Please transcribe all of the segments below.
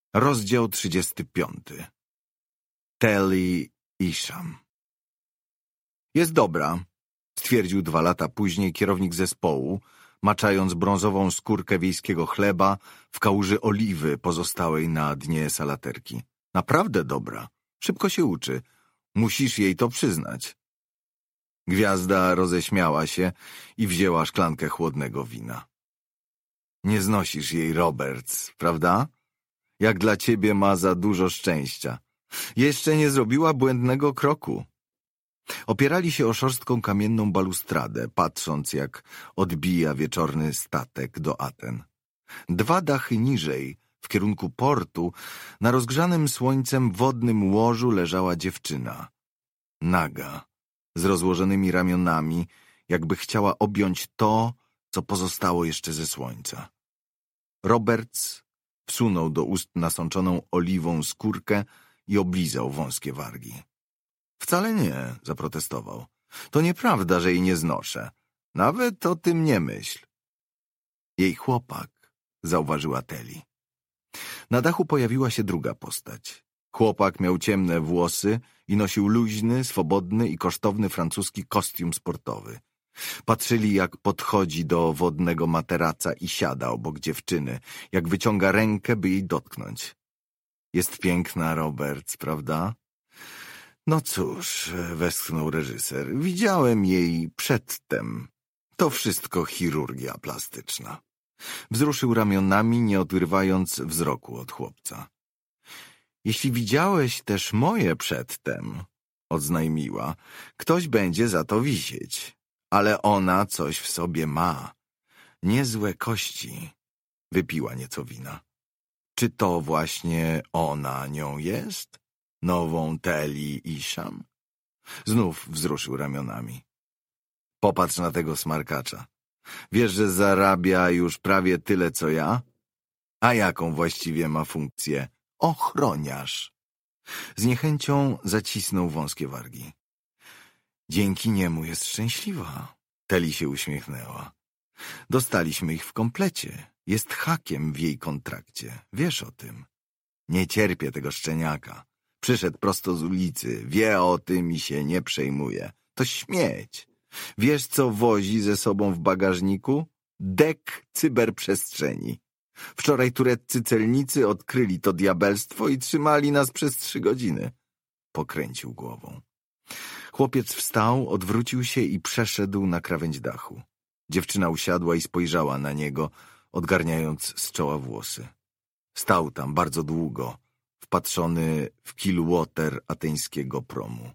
Rozdział 35. Telly Isham. Jest dobra, stwierdził 2 lata później kierownik zespołu, maczając brązową skórkę wiejskiego chleba w kałuży oliwy pozostałej na dnie salaterki. Naprawdę dobra. Szybko się uczy. Musisz jej to przyznać. Gwiazda roześmiała się i wzięła szklankę chłodnego wina. Nie znosisz jej, Roberts, prawda? Jak dla ciebie ma za dużo szczęścia. Jeszcze nie zrobiła błędnego kroku. Opierali się o szorstką kamienną balustradę, patrząc, jak odbija wieczorny statek do Aten. 2 dachy niżej, w kierunku portu, na rozgrzanym słońcem wodnym łożu leżała dziewczyna. Naga, z rozłożonymi ramionami, jakby chciała objąć to, co pozostało jeszcze ze słońca. Roberts wsunął do ust nasączoną oliwą skórkę i oblizał wąskie wargi. Wcale nie, zaprotestował. To nieprawda, że jej nie znoszę. Nawet o tym nie myśl. Jej chłopak, zauważyła Telly. Na dachu pojawiła się druga postać. Chłopak miał ciemne włosy i nosił luźny, swobodny i kosztowny francuski kostium sportowy. Patrzyli, jak podchodzi do wodnego materaca i siada obok dziewczyny, jak wyciąga rękę, by jej dotknąć. Jest piękna, Roberts, prawda? No cóż, westchnął reżyser, widziałem jej przedtem. To wszystko chirurgia plastyczna. Wzruszył ramionami, nie odrywając wzroku od chłopca. Jeśli widziałeś też moje przedtem, oznajmiła, ktoś będzie za to wisieć. Ale ona coś w sobie ma. Niezłe kości. Wypiła nieco wina. Czy to właśnie ona nią jest? Nową Telly Isham? Znów wzruszył ramionami. Popatrz na tego smarkacza. Wiesz, że zarabia już prawie tyle, co ja? A jaką właściwie ma funkcję? Ochroniarz. Z niechęcią zacisnął wąskie wargi. Dzięki niemu jest szczęśliwa. Telly się uśmiechnęła. Dostaliśmy ich w komplecie. Jest hakiem w jej kontrakcie. Wiesz o tym. Nie cierpię tego szczeniaka. Przyszedł prosto z ulicy. Wie o tym i się nie przejmuje. To śmieć. Wiesz, co wozi ze sobą w bagażniku? Dek cyberprzestrzeni. Wczoraj tureccy celnicy odkryli to diabelstwo i trzymali nas przez 3 godziny. Pokręcił głową. Chłopiec wstał, odwrócił się i przeszedł na krawędź dachu. Dziewczyna usiadła i spojrzała na niego, odgarniając z czoła włosy. Stał tam bardzo długo, wpatrzony w kilłoter ateńskiego promu.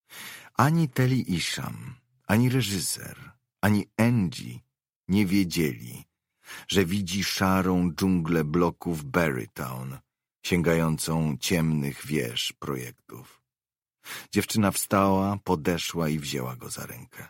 Ani Telly Isham, ani reżyser, ani Angie nie wiedzieli, że widzi szarą dżunglę bloków Berrytown, sięgającą ciemnych wież projektów. Dziewczyna wstała, podeszła i wzięła go za rękę.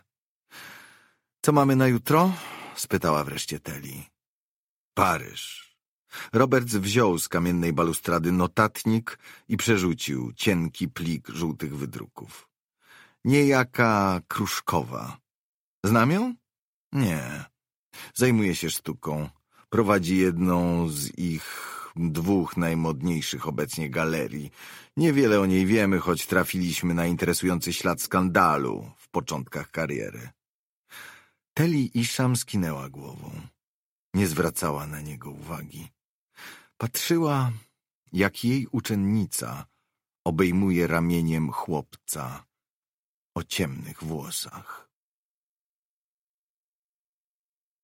— Co mamy na jutro? — spytała wreszcie Telly. — Paryż. Roberts wziął z kamiennej balustrady notatnik i przerzucił cienki plik żółtych wydruków. Niejaka Kruszkowa. Znam ją? Nie. Zajmuje się sztuką. Prowadzi jedną z ich 2 najmodniejszych obecnie galerii. Niewiele o niej wiemy, choć trafiliśmy na interesujący ślad skandalu w początkach kariery. Telly Isham skinęła głową. Nie zwracała na niego uwagi. Patrzyła, jak jej uczennica obejmuje ramieniem chłopca o ciemnych włosach.